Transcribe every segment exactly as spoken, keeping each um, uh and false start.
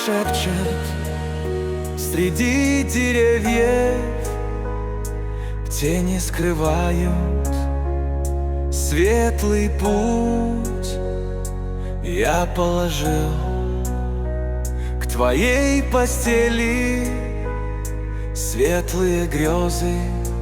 шепчет среди деревьев, тени скрывают светлый путь. Я положил к твоей постели светлые грезы,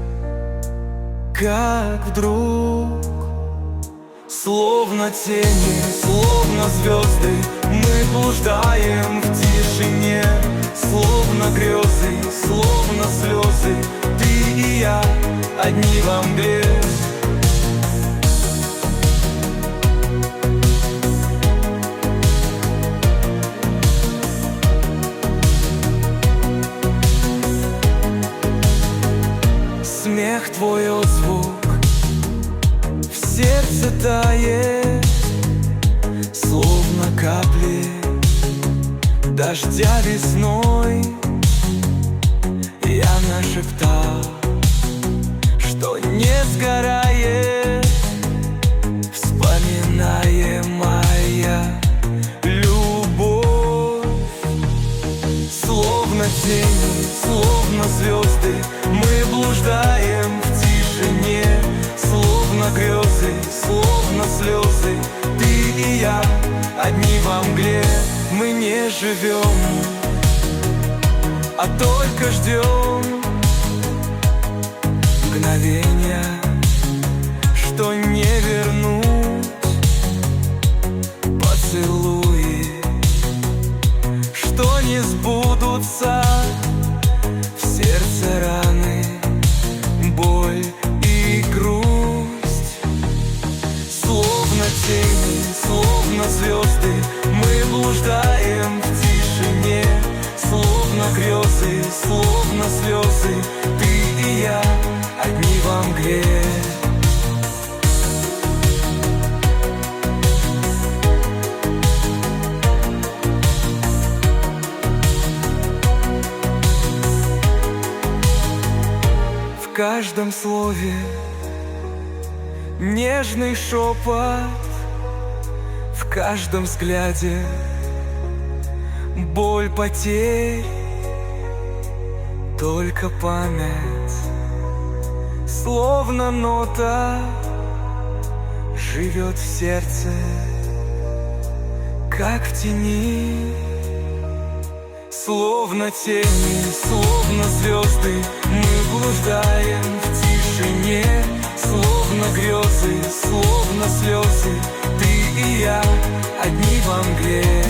как вдруг, словно тени, словно звезды, мы блуждаем в тишине. Словно грезы, словно слезы, ты и я одни во мгле. Смех твой отзвук в сердце тает, словно капли дождя весной. Я нашептал, что не сгорает вспоминаемая любовь. Словно тени, словно звезды, мы блуждаем в тишине. Словно грезы, словно слезы, ты и я одни во мгле. Мы не живем, а только ждем мгновения, что не вернуть. Поцелуи, что не сбудутся, в сердце раны, боль и грусть. Словно тени, словно звезды, мы блуждаем в тишине. Словно грезы, словно слезы, ты и я одни во мгле. В каждом слове нежный шепот, в каждом взгляде боль потерь. Только память, словно нота, живет в сердце, как в тени. Словно тени, словно звезды, мы блуждаем в тишине. Словно грезы, словно слезы, ты и я одни во мгле.